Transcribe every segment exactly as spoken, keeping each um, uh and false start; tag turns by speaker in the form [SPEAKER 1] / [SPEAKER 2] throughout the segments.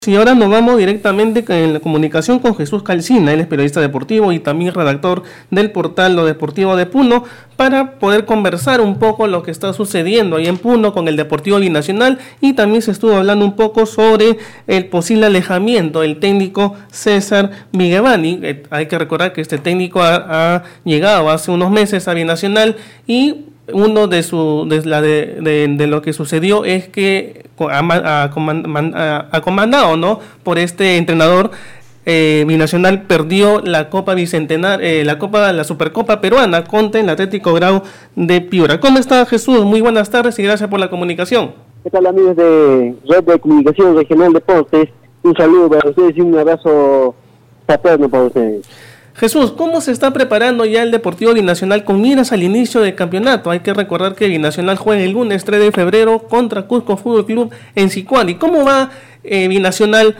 [SPEAKER 1] Y ahora nos vamos directamente en la comunicación con Jesús Calcina. Él es periodista deportivo y también redactor del portal Lo Deportivo de Puno, para poder conversar un poco lo que está sucediendo ahí en Puno con el Deportivo Binacional, y también se estuvo hablando un poco sobre el posible alejamiento del técnico César Vigevani. Eh, hay que recordar que este técnico ha, ha llegado hace unos meses a Binacional, y uno de su de, la de, de, de lo que sucedió es que ha, ha, ha, ha comandado, ¿no?, por este entrenador. eh, Binacional perdió la Copa Bicentenario, eh, la Copa, la Supercopa Peruana contra el Atlético Grau de Piura. ¿Cómo está, Jesús? Muy buenas tardes y gracias por la comunicación.
[SPEAKER 2] ¿Qué tal, amigos de Red de Comunicación Regional Deportes? Un saludo para ustedes y un abrazo fraterno para ustedes.
[SPEAKER 1] Jesús, ¿cómo se está preparando ya el Deportivo Binacional con miras al inicio del campeonato? Hay que recordar que Binacional juega el lunes tres de febrero contra Cusco Fútbol Club en Sicuani. ¿Cómo va eh, Binacional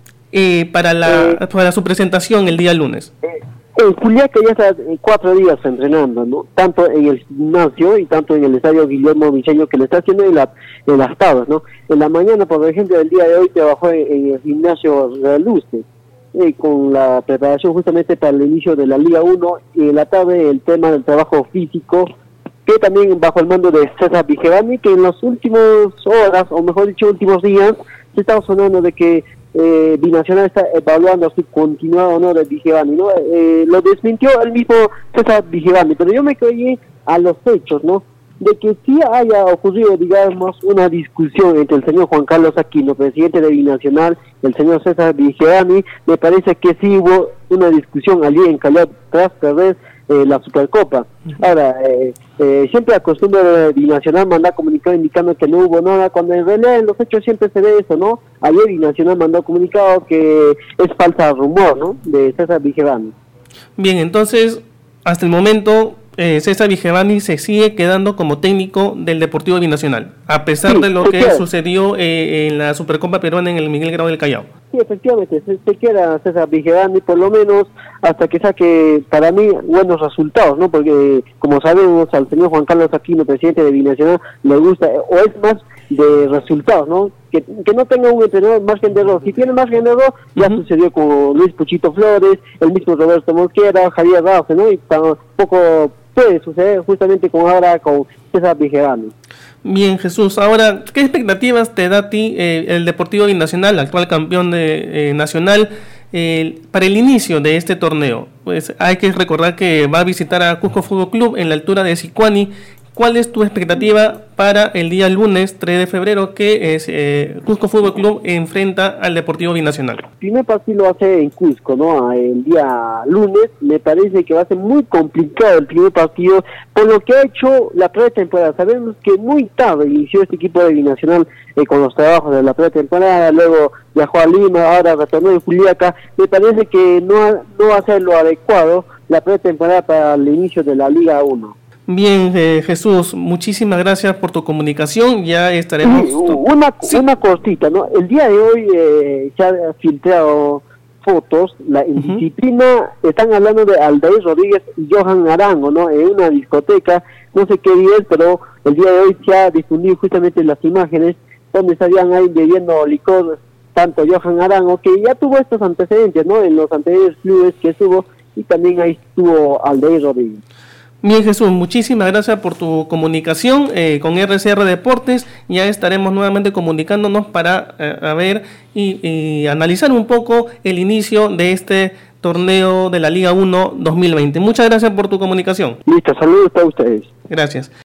[SPEAKER 1] eh, para, la, eh, para su presentación el día lunes?
[SPEAKER 2] Eh, en Juliaca ya está cuatro días entrenando, ¿no? Tanto en el gimnasio y tanto en el estadio Guillermo Viceño, que le está haciendo en, la, en las tablas, ¿no? En la mañana, por ejemplo, del día de hoy trabajó en, en el gimnasio Realuste, Eh, con la preparación justamente para el inicio de la Liga uno, y en la tarde el tema del trabajo físico, que también bajo el mando de César Vigevani, que en las últimas horas, o mejor dicho, últimos días, se estaba sonando de que eh, Binacional está evaluando si continúa o no de Vigevani, ¿no? Eh, lo desmintió el mismo César Vigevani, pero yo me creí a los hechos, ¿no?, de que sí haya ocurrido, digamos, una discusión entre el señor Juan Carlos Aquino, presidente de Binacional, el señor César Vigevani. Me parece que sí hubo una discusión allí en Callao tras perder eh, la Supercopa. Ahora, eh, eh, siempre acostumbra de Binacional mandar comunicado indicando que no hubo nada, cuando en realidad en los hechos siempre se ve eso, ¿no? Ayer Binacional mandó comunicado que es falsa rumor, ¿no?, de César Vigevani.
[SPEAKER 1] Bien, entonces, hasta el momento Eh, César Vigevani se sigue quedando como técnico del Deportivo Binacional, a pesar sí, de lo que queda. sucedió eh, en la Supercopa Peruana en el Miguel Grau del Callao.
[SPEAKER 2] Sí, efectivamente, se, se queda César Vigevani por lo menos hasta que saque, para mí, buenos resultados, ¿no? Porque, como sabemos, al señor Juan Carlos Aquino, presidente de Binacional, le gusta, o es más de resultados, ¿no? Que, que no tenga un entrenador margen de error. Si tiene margen de error, ya uh-huh. sucedió con Luis Puchito Flores, el mismo Roberto Mosquera, Javier Rauce, ¿no? Y tampoco puede suceder justamente con ahora con César Vigevani.
[SPEAKER 1] Bien, Jesús, ahora, ¿qué expectativas te da a ti eh, el Deportivo Binacional, actual campeón de, eh, nacional, eh, para el inicio de este torneo? Pues hay que recordar que va a visitar a Cusco Fútbol Club en la altura de Sicuani. ¿Cuál es tu expectativa para el día lunes tres de febrero, que es eh, Cusco Fútbol Club enfrenta al Deportivo Binacional?
[SPEAKER 2] El primer partido lo hace en Cusco, ¿no? El día lunes. Me parece que va a ser muy complicado el primer partido, por lo que ha hecho la pretemporada. Sabemos que muy tarde inició este equipo de Binacional eh, con los trabajos de la pretemporada, luego viajó a Lima, ahora retornó en Juliaca. Me parece que no, no va a ser lo adecuado la pretemporada para el inicio de la Liga uno.
[SPEAKER 1] Bien, eh, Jesús, muchísimas gracias por tu comunicación. Ya estaremos...
[SPEAKER 2] Sí, una, sí. una cortita, ¿no? El día de hoy eh, se han filtrado fotos, la indisciplina, uh-huh. están hablando de Aldair Rodríguez y Johan Arango, ¿no?, en una discoteca, no sé qué día es, pero el día de hoy se ha difundido justamente las imágenes donde estarían ahí bebiendo licor, tanto Johan Arango, que ya tuvo estos antecedentes, ¿no?, en los anteriores clubes que estuvo, y también ahí estuvo Aldair Rodríguez.
[SPEAKER 1] Bien, Jesús, muchísimas gracias por tu comunicación eh, con R C R Deportes. Ya estaremos nuevamente comunicándonos para eh, a ver y, y analizar un poco el inicio de este torneo de la Liga uno dos mil veinte. Muchas gracias por tu comunicación.
[SPEAKER 2] Listo, saludos para ustedes.
[SPEAKER 1] Gracias.